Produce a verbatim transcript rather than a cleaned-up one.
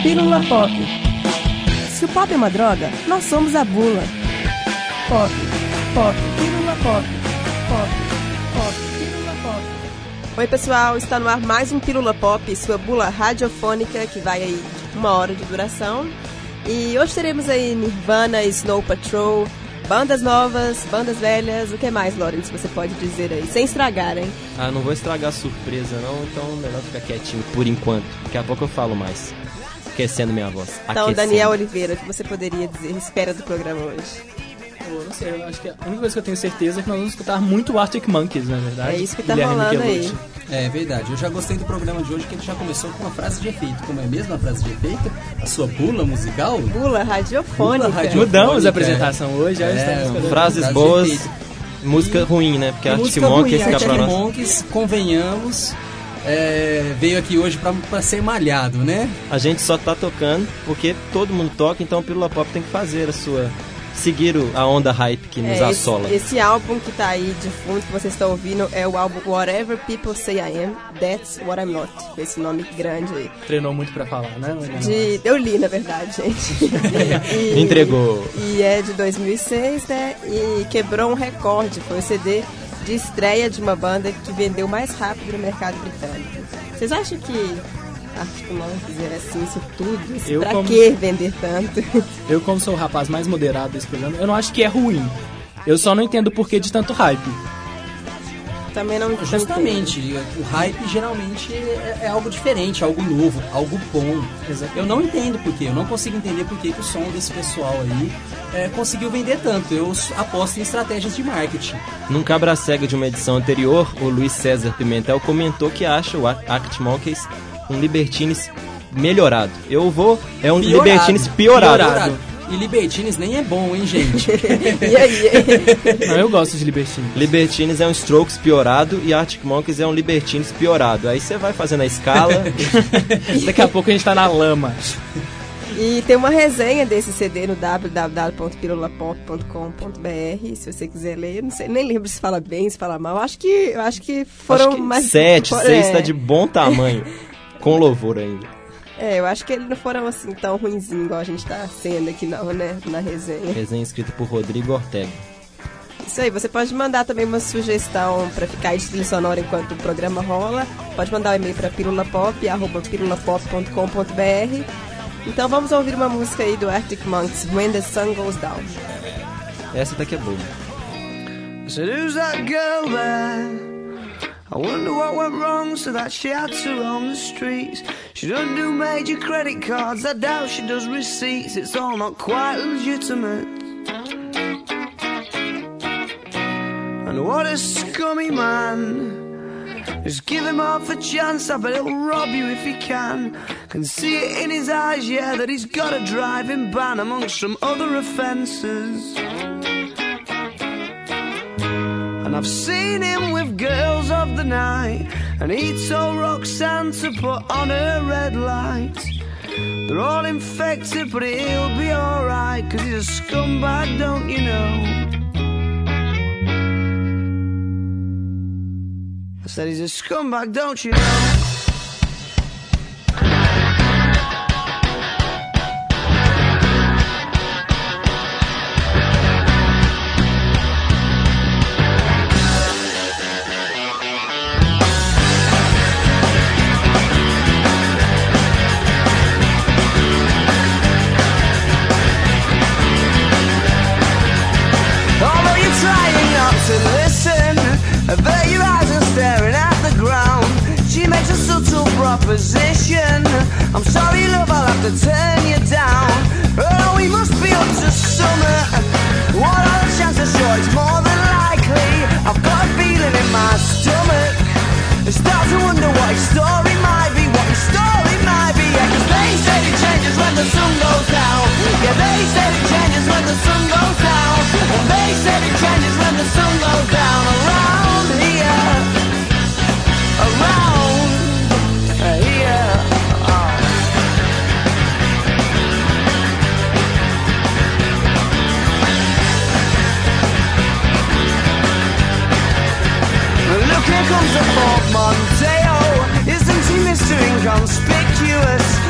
Pílula Pop. Se o pop é uma droga, nós somos a bula. Pop, pop, pílula pop. Pop, pop, pílula pop. Oi pessoal, está no ar mais um Pílula Pop, sua bula radiofônica que vai aí uma hora de duração. E hoje teremos aí Nirvana, Snow Patrol, bandas novas, bandas velhas, o que mais, Lawrence, você pode dizer aí, sem estragar, hein? Ah, não vou estragar a surpresa não, então melhor ficar quietinho por enquanto, daqui a pouco eu falo mais, aquecendo minha voz. Então, aquecendo. Daniel Oliveira, o que você poderia dizer, espera do programa hoje? Eu não sei, eu acho que a única coisa que eu tenho certeza é que nós vamos escutar muito Arctic Monkeys, na verdade. É isso que tá Guilherme rolando aí. Michelotto. É verdade, eu já gostei do programa de hoje que ele já começou com uma frase de efeito. Como é mesmo a frase de efeito? A sua bula musical? Bula radiofônica. Bula radiofônica. Mudamos a apresentação hoje, já É, estamos com Frases Frase boas, de efeito. música E- ruim, né? Porque E Arctic música Monkeys ruim, fica Arctic pra nós. Monkeys, convenhamos, é, veio aqui hoje pra, pra ser malhado, né? A gente só tá tocando porque todo mundo toca, então o Pílula Pop tem que fazer a sua... seguir o- a onda hype que nos É, assola. esse, esse álbum que tá aí de fundo, que vocês estão ouvindo, é o álbum Whatever People Say I Am, That's What I'm Not. Com esse nome grande aí. Treinou muito pra falar, né? De, eu li, na verdade, gente. E- Entregou. E é de dois mil e seis, né? E quebrou um recorde. Foi o C D de estreia de uma banda que vendeu mais rápido no mercado britânico. Vocês acham que Arctic Monkeys era assim, isso tudo? Isso Eu pra como- que vender tanto? Eu, como sou o rapaz mais moderado desse programa, eu não acho que é ruim. Eu só não entendo o porquê de tanto hype. Também não Justamente, o hype geralmente é, é algo diferente, algo novo, algo bom. Eu não entendo porquê, eu não consigo entender porquê que o som desse pessoal aí é, conseguiu vender tanto. Eu s- aposto em estratégias de marketing. Num Cabra Cega de uma edição anterior, o Luiz César Pimentel comentou que acha o Ar- Arctic Monkeys um Libertines melhorado. Eu vou... É um Piorado. Libertines piorado. Piorado. E Libertines nem é bom, hein, gente? E aí? Não, eu gosto de Libertine. Libertines é um Strokes piorado e Arctic Monkeys é um Libertines piorado. Aí você vai fazendo a escala. Daqui a pouco a gente tá na lama. E tem uma resenha desse C D no w w w ponto pirula pop ponto com ponto b r, se você quiser ler. Não sei, nem lembro se fala bem, se fala mal. Acho que, eu acho que foram Acho que mais... sete, foram- seis é. tá de bom tamanho. Com louvor ainda. É, eu acho que eles não foram assim tão ruinzinhos igual a gente tá sendo aqui não, né, na resenha. Resenha escrita por Rodrigo Ortega. Isso aí, você pode mandar também uma sugestão pra ficar aí de trilha sonora enquanto o programa rola. Pode mandar um e-mail pra pirulapop, arroba pirulapop ponto com ponto b r. Então vamos ouvir uma música aí do Arctic Monkeys, When the Sun Goes Down. Essa daqui é boa. I said, who's that girl there? I wonder what went wrong so that she had to roam the streets. She doesn't do major credit cards, I doubt she does receipts. It's all not quite legitimate. And what a scummy man. Just give him half a chance, I bet he'll rob you if he can. Can see it in his eyes, yeah, that he's got a driving ban amongst some other offences. And I've seen him with girls of the night, and he told Roxanne to put on her red light. They're all infected, but he'll be alright, cause he's a scumbag, don't you know? I said he's a scumbag, don't you know? Although you're trying not to listen, I bet your eyes are staring at the ground. She makes a subtle proposition. I'm sorry, love, I'll have to turn you down. Oh, we must be up to summer. What are the chances? Sure, it's more than likely. I've got a feeling in my stomach. I start to wonder what his story might be, what his story might be. Yeah, 'cause they said it changes when the sun goes down. Yeah, they said it changes when the sun goes down. And they said it changes when the sun goes down. Around here, around here. Oh. Look, here comes the Bob Monteo. Isn't he Mister Inconspicuous?